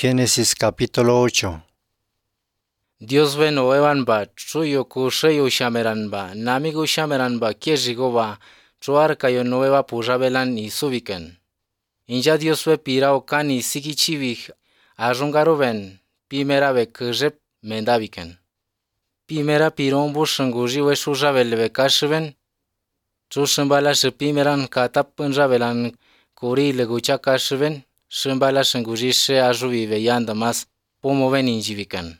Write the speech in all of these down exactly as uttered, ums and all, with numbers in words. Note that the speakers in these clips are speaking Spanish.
Génesis capítulo ocho. Dios ve noevan ba, chuyo kusheyo shameran ba, namigo shameran ba, kiejigo ba, chuar kayo noeva pujabelan y subiken. Inja Dios ve pirao kan y sikichivik, ajungaro ven, pimera ve kejep mendaviken. Pimera pirombu shanguji we shujavel ve kashiven, chushambala shi pimeran katap punjabelan kuri legucha kashiven, shambala shanguji she ajuvi ve yandamas, pomoven injiviken.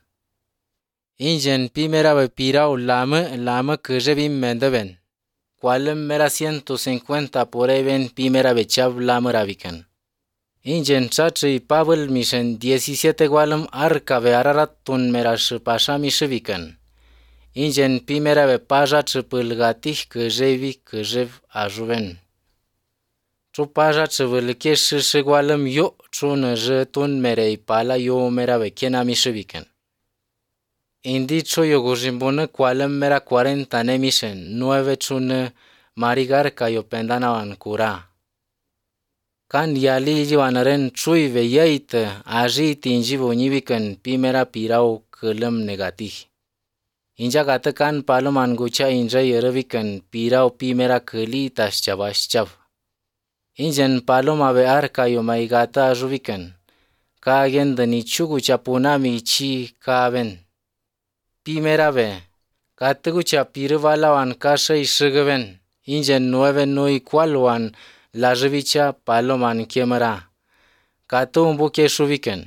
Ingen pimera ve pirao lame lame kejebim mendaven. Cualem mera ciento cincuenta por even pimera ve chav lame raviken. Ingen chachi Pavel misen diecisiete gualem arca ve ararat tun mera shi pasha mishiviken. Ingen pimera ve paja chipulgatih kejevi kejev ajuven. Chu paja chivilke shishi gualem yo chun je tun merei pala yo mera ve kena mishiviken. Indi choyo gujimbune cualem mera cuarenta nemisen, nueve chune marigar kayo pendanawan kura. Kan yali jiwanaren chui ve yeite, aji tinjivo niviken pimera pirao kelem negatih. Inja gata kan paloman gucha inja yereviken pirao pimera keli tas chavas chav. Injen paloma ve arkayo maigata ajuviken, kagen dani chugu chapunami chi kaven. Pimera ve, katugucha pirvalawan kasha ishigaven, ingen nueve nui kualwan lajivicha paloman kemera. Katu umbuke shuviken.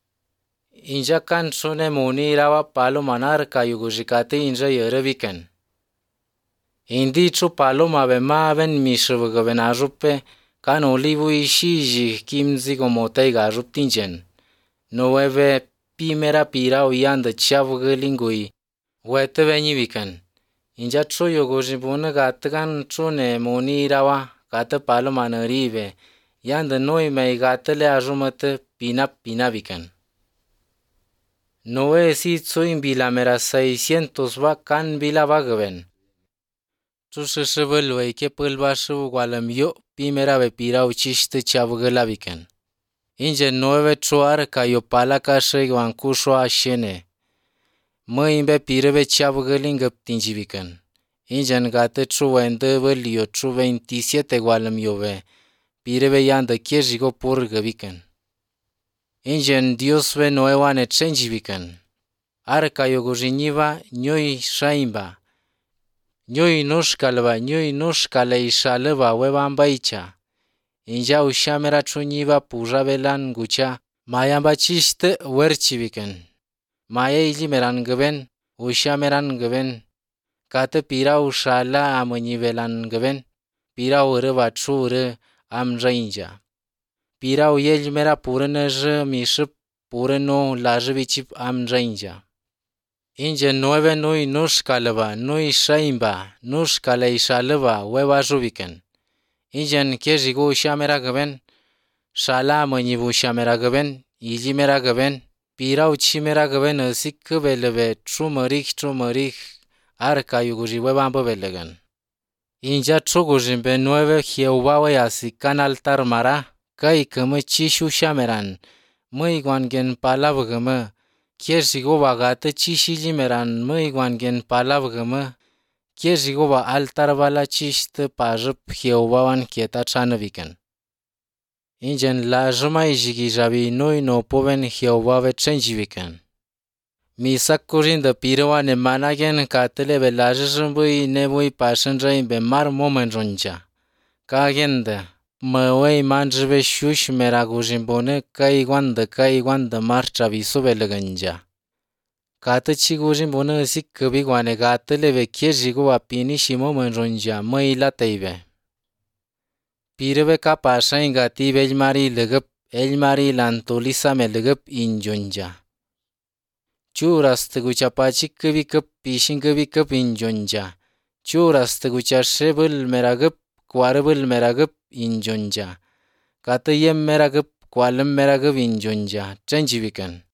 Inja kan sune muni rawa paloman arka yugujikate inja yereviken. Indi chu paloma ve maven mishivagaven ajupe, kan olivu ishiji kimzi gomotei gajuptingen. Nueve pimera pirao yanda chavgalingui wete veniviken. Inja chuyo gujibune gatagan chune muni rawa gata paloma rive yanda noi mei gatale ajumate pinap pinaviken. Noe si tsuin bila mera seiscientos va kan bila vagaven. Chushishivel veike pulbashu gualam yo pimera ve pirao chiste chavgalaviken. Inje nueve chuar kayo palaka shegwan kushwa shene. Măimbe pireve chavgălingă tinjiviken. Injen gate chuwende velio chu veintisiete gualem yove. Pireve yanda kiejigo purgăviken. Injen Dios ve noewane chenjiviken. Arca yogujiniva nyoi shaimba. Nyoi nushkalva nyoi nushkale ishalva wevambaicha. Inja ushamera chuniva pujavelan gucha. Mayamba chiste werchiviken. Maye ilimeran găven, ushameran găven, cate pirau shala amănivelan găven, pirau râva chură am jainja. Pirau yelimera purână jă miship purăno lajvicip am jainja. Inje nueve nui nushkalva, nui shaimba, nushkale ishalva weva juviken. Injen kejigo ushamera găven, shala amănivu ushamera găven, ilimera găven, pirau chimera găven sic beleve chumăric chumăric arca yugujiwe bambă belegan. Inja chugujimbe nueve Jehová asi can altar mara, cai cămă cishu shameran, măi guangen palav gămă, kiejigo bagată cishi limeran, măi guangen palav gămă, kiejigo ba altar vala ciste pajăp Jehová wan kieta chanăviken. Injen la jumai jigi jabi noi no poven Jehová ve chenjiviken. Misak kurin de pirwane managen katele be lajjambui nebui pashenjain be mar momenjonja. Kagende măwei manjve shush meragujimbone kai guanda kai guanda marcha visubelegenja. Kată chigujimbone sik kăbi guane gatele ve kiejigo apini și momenjonja măi la teive. Pireve capa shaingati belmari legăp elmari lantolisa me legăp injonja. Churas tăgucea pacic căvi căp pișin căvi căp injonja. Churas tăgucea șebăl meragăp coarăbăl meragăp injonja. Cată yem meragăp coalem meragăp injonja. Cenjiviken.